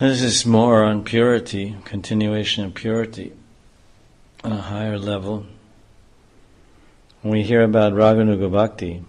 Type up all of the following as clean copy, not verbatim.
This is more on purity, continuation of purity on a higher level. When we hear about Raganuga Bhakti,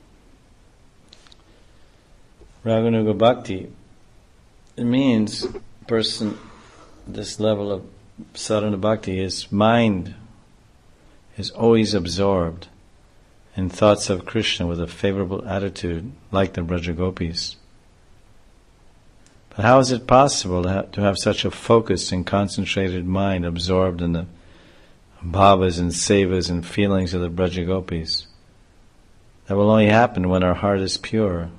Raganuga Bhakti, it means person, this level of sadhana bhakti, his mind is always absorbed in thoughts of Krishna with a favorable attitude, like the Brajagopis. But how is it possible to have such a focused and concentrated mind absorbed in the bhavas and sevas and feelings of the Brajagopis? That will only happen when our heart is pure.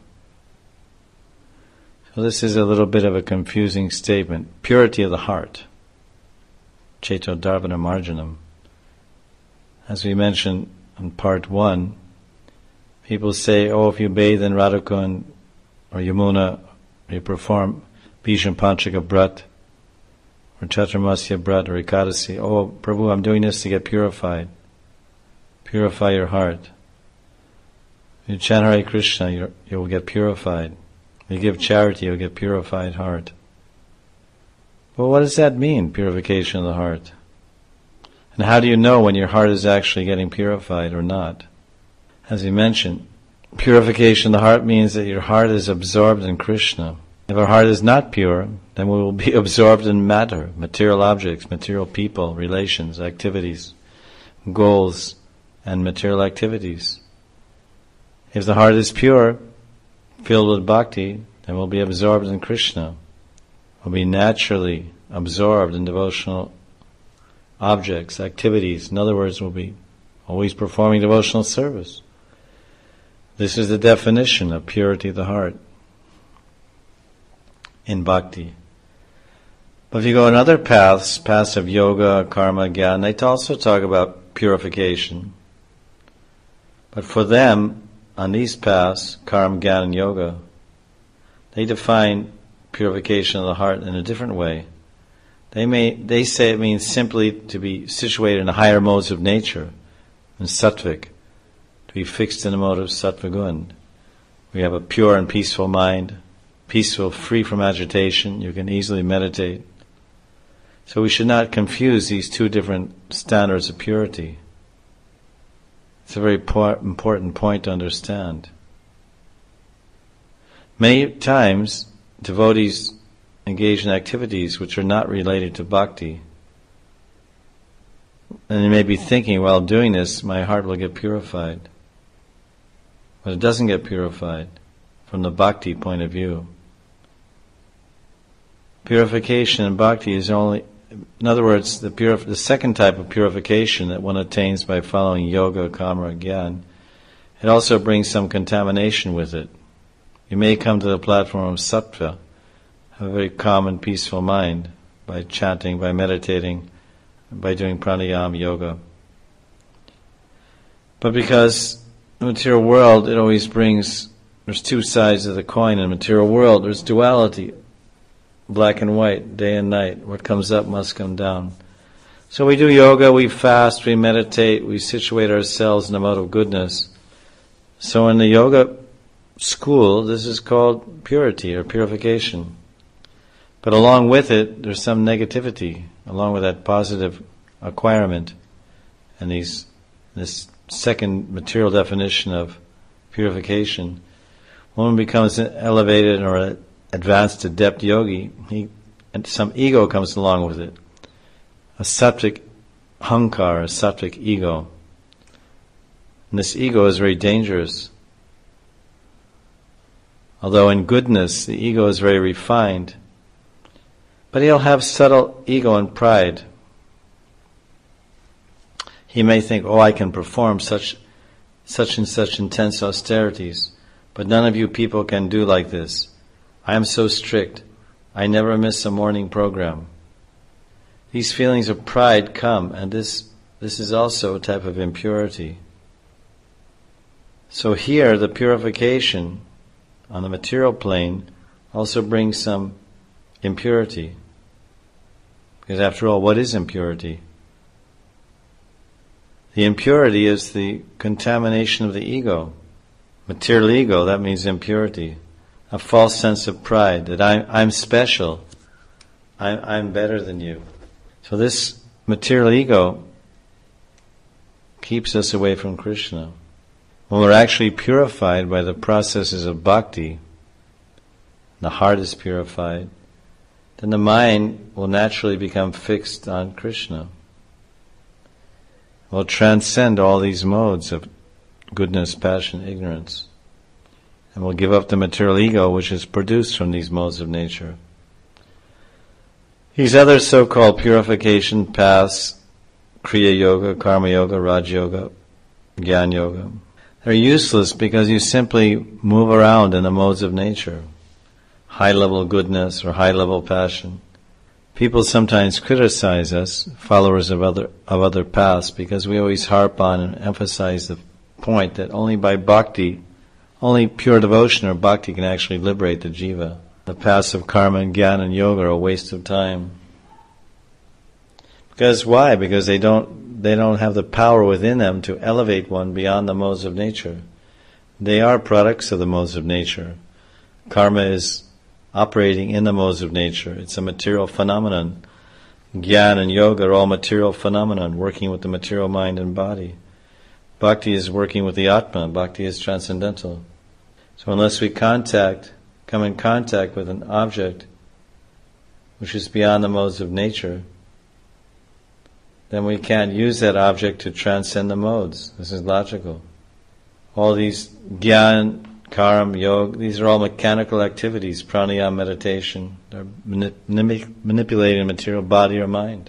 So this is a little bit of a confusing statement. Purity of the heart. Cheto Dharvana Marjanam. As we mentioned in part 1, people say, oh, if you bathe in Radhakund or Yamuna, or you perform Bhisham Panchaka Brat, or Chaturmasya Brat, or Ekadasi, oh, Prabhu, I'm doing this to get purified. Purify your heart. You chant Hare Krishna, you'll get purified. You give charity, you'll get purified heart. Well, what does that mean, purification of the heart? And how do you know when your heart is actually getting purified or not? As we mentioned, purification of the heart means that your heart is absorbed in Krishna. If our heart is not pure, then we will be absorbed in matter, material objects, material people, relations, activities, goals, and material activities. If the heart is pure, filled with bhakti, then we'll be absorbed in Krishna. We'll be naturally absorbed in devotional objects, activities. In other words, we'll be always performing devotional service. This is the definition of purity of the heart in bhakti. But if you go on other paths of yoga, karma, jnana, they also talk about purification. But for them, on these paths, karma, jnana, and yoga, they define purification of the heart in a different way. They say it means simply to be situated in the higher modes of nature, in sattvic, to be fixed in the mode of sattva-gun. We have a pure and peaceful mind, peaceful, free from agitation. You can easily meditate. So we should not confuse these two different standards of purity. It's a very important point to understand. Many times, devotees engage in activities which are not related to bhakti. And they may be thinking, while doing this, my heart will get purified. But it doesn't get purified from the bhakti point of view. Purification in bhakti is only, in other words, the second type of purification that one attains by following yoga, karma, jnana, it also brings some contamination with it. You may come to the platform of sattva, have a very calm and peaceful mind by chanting, by meditating, by doing pranayama, yoga. But because the material world, it always brings, there's two sides of the coin in the material world. There's duality, black and white, day and night. What comes up must come down. So we do yoga, we fast, we meditate, we situate ourselves in the mode of goodness. So in the yoga school, this is called purity or purification. But along with it, there's some negativity, along with that positive acquirement. And this second material definition of purification, when one becomes elevated or advanced to depth yogi, and some ego comes along with it. A sattvic hankar, a sattvic ego. And this ego is very dangerous. Although in goodness, the ego is very refined, but he'll have subtle ego and pride. He may think, oh, I can perform such and such intense austerities, but none of you people can do like this. I am so strict. I never miss a morning program. These feelings of pride come, and this is also a type of impurity. So here, the purification on the material plane also brings some impurity. Because after all, what is impurity? The impurity is the contamination of the ego. Material ego, that means impurity. A false sense of pride, that I'm special. I'm better than you. So this material ego keeps us away from Krishna. When we're actually purified by the processes of bhakti, the heart is purified, then the mind will naturally become fixed on Krishna. Will transcend all these modes of goodness, passion, ignorance, and will give up the material ego which is produced from these modes of nature. These other so-called purification paths, Kriya Yoga, Karma Yoga, Raj Yoga, Jnana Yoga, they're useless because you simply move around in the modes of nature. High-level goodness or high-level passion. People sometimes criticize us, followers of other paths, because we always harp on and emphasize the point that only by bhakti, only pure devotion or bhakti can actually liberate the jiva. The paths of karma and jnana and yoga are a waste of time. Because why? Because they don't have the power within them to elevate one beyond the modes of nature. They are products of the modes of nature. Karma is operating in the modes of nature. It's a material phenomenon. Jnana and yoga are all material phenomenon, working with the material mind and body. Bhakti is working with the Atma. Bhakti is transcendental. So unless we come in contact with an object which is beyond the modes of nature, then we can't use that object to transcend the modes. This is logical. All these jnana, karma, yoga, these are all mechanical activities, pranayama, meditation. They're manipulating material body or mind.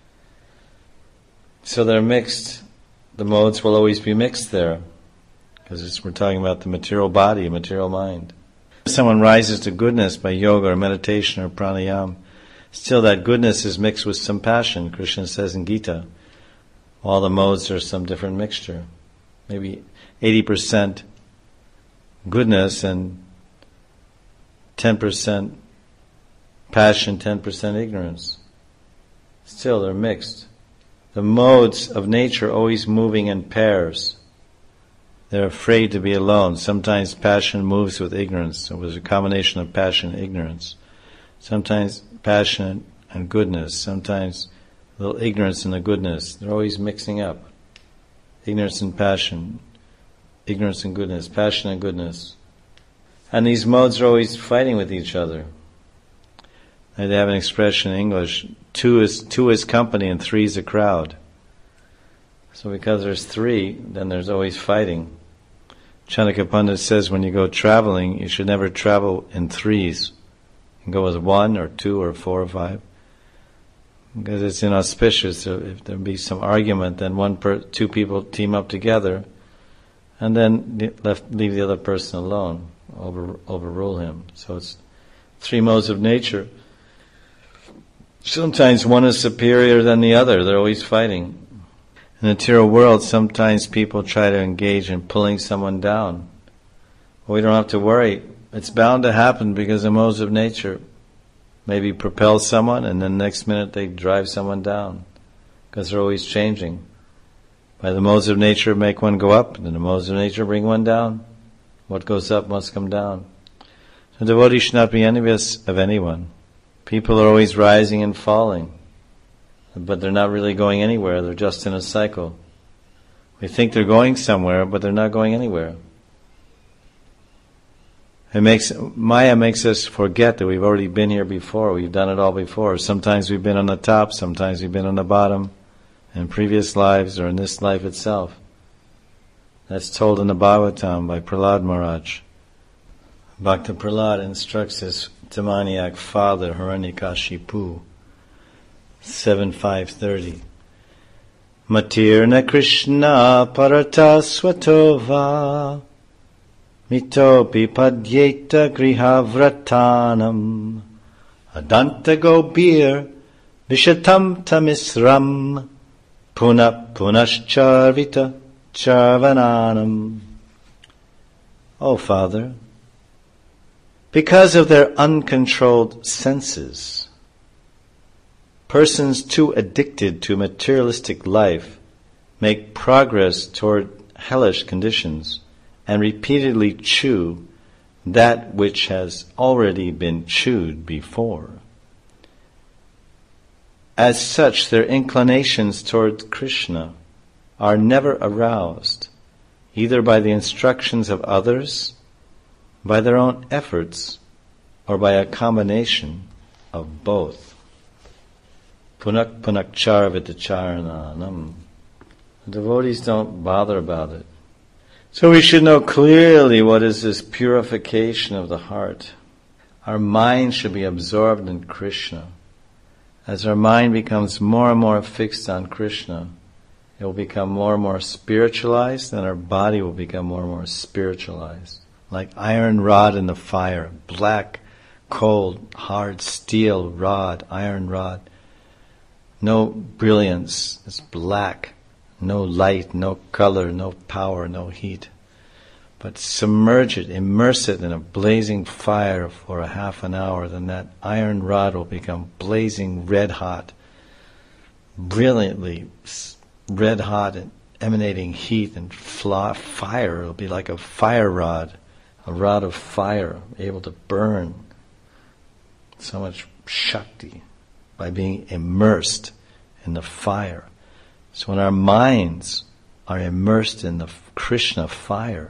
So they're mixed. The modes will always be mixed there, because we're talking about the material body, material mind. If someone rises to goodness by yoga or meditation or pranayama, still that goodness is mixed with some passion. Krishna says in Gita, all the modes are some different mixture. Maybe 80% goodness and 10% passion, 10% ignorance. Still, they're mixed. The modes of nature are always moving in pairs. They're afraid to be alone. Sometimes passion moves with ignorance. So it was a combination of passion and ignorance. Sometimes passion and goodness. Sometimes a little ignorance and the goodness. They're always mixing up. Ignorance and passion. Ignorance and goodness. Passion and goodness. And these modes are always fighting with each other. They have an expression in English, two is company and three is a crowd. So because there's three, then there's always fighting. Chanakya Pandit says when you go traveling, you should never travel in threes. You can go with one or two or four or five. Because it's inauspicious. So if there be some argument, then two people team up together and then leave the other person alone, overrule him. So it's three modes of nature. Sometimes one is superior than the other. They're always fighting. In the material world, sometimes people try to engage in pulling someone down. Well, we don't have to worry. It's bound to happen because the modes of nature maybe propel someone and then the next minute they drive someone down. Because they're always changing. By the modes of nature make one go up, and then the modes of nature bring one down. What goes up must come down. So devotees should not be envious of anyone. People are always rising and falling, but they're not really going anywhere. They're just in a cycle. We think they're going somewhere, but they're not going anywhere. Maya makes us forget that we've already been here before. We've done it all before. Sometimes we've been on the top, sometimes we've been on the bottom, in previous lives or in this life itself. That's told in the Bhagavatam by Prahlad Maharaj. Bhakta Prahlad instructs his demoniac father, Hiranyakashipu, 7.5.30. Matirna Krishna parata swatova mitopi padyeta grihavratanam adanta gobir vishatam tamisram punascharvita charvananam. O Father, because of their uncontrolled senses, persons too addicted to materialistic life make progress toward hellish conditions and repeatedly chew that which has already been chewed before. As such, their inclinations toward Krishna are never aroused, either by the instructions of others, by their own efforts, or by a combination of both. Punak punakchar vitacharananam. The devotees don't bother about it. So we should know clearly what is this purification of the heart. Our mind should be absorbed in Krishna. As our mind becomes more and more fixed on Krishna, it will become more and more spiritualized, and our body will become more and more spiritualized. Like iron rod in the fire, black, cold, hard steel rod, iron rod. No brilliance, it's black. No light, no color, no power, no heat. But submerge it, immerse it in a blazing fire for a half an hour, then that iron rod will become blazing red hot, brilliantly red hot and emanating heat and fire. It'll be like a fire rod, a rod of fire, able to burn. So much Shakti by being immersed in the fire. So when our minds are immersed in the Krishna fire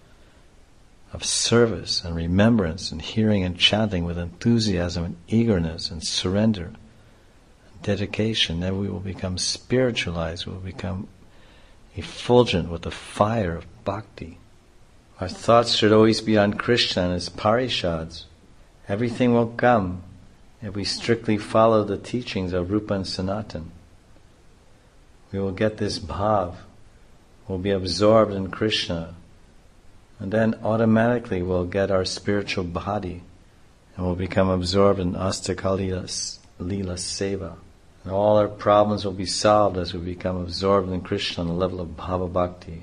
of service and remembrance and hearing and chanting with enthusiasm and eagerness and surrender and dedication, then we will become spiritualized, we will become effulgent with the fire of bhakti. Our thoughts should always be on Krishna and His parishads. Everything will come if we strictly follow the teachings of Rupa and Sanatan. We will get this bhav, we'll be absorbed in Krishna, and then automatically we'll get our spiritual body, and we'll become absorbed in Astakal Leela Seva. And all our problems will be solved as we become absorbed in Krishna on the level of bhava bhakti.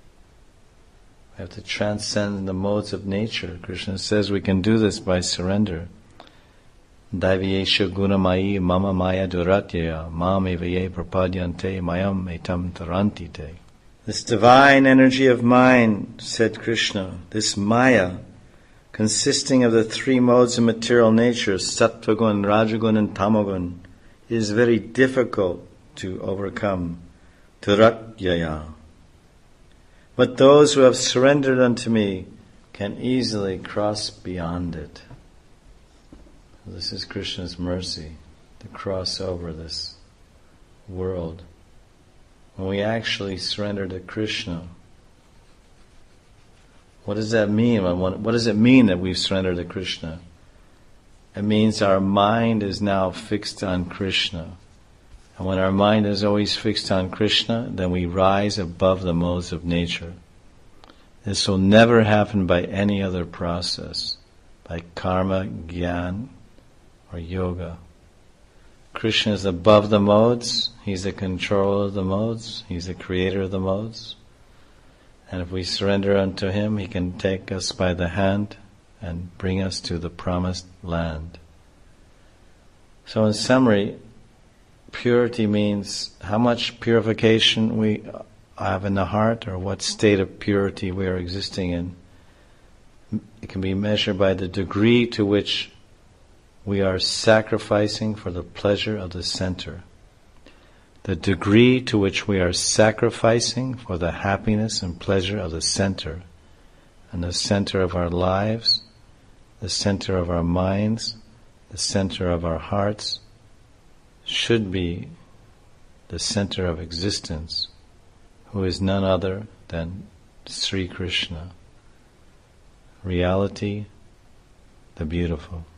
We have to transcend the modes of nature. Krishna says we can do this by surrender. Daiviyesha gunamayi mama maya duratyaya mam evaye prapadyante mayam etam tarantite. This divine energy of mind, said Krishna, this maya, consisting of the three modes of material nature, sattvagun, rajagun and tamagun, is very difficult to overcome. Taratyaya. But those who have surrendered unto me can easily cross beyond it. This is Krishna's mercy, to cross over this world. When we actually surrender to Krishna, what does that mean? What does it mean that we've surrendered to Krishna? It means our mind is now fixed on Krishna. And when our mind is always fixed on Krishna, then we rise above the modes of nature. This will never happen by any other process, by karma, jnana, or yoga. Krishna is above the modes, He's the controller of the modes, He's the creator of the modes. And if we surrender unto Him, He can take us by the hand and bring us to the promised land. So in summary, purity means how much purification we have in the heart, or what state of purity we are existing in. It can be measured by the degree to which we are sacrificing for the pleasure of the center. The degree to which we are sacrificing for the happiness and pleasure of the center, and the center of our lives, the center of our minds, the center of our hearts, should be the center of existence, who is none other than Sri Krishna, reality, the beautiful.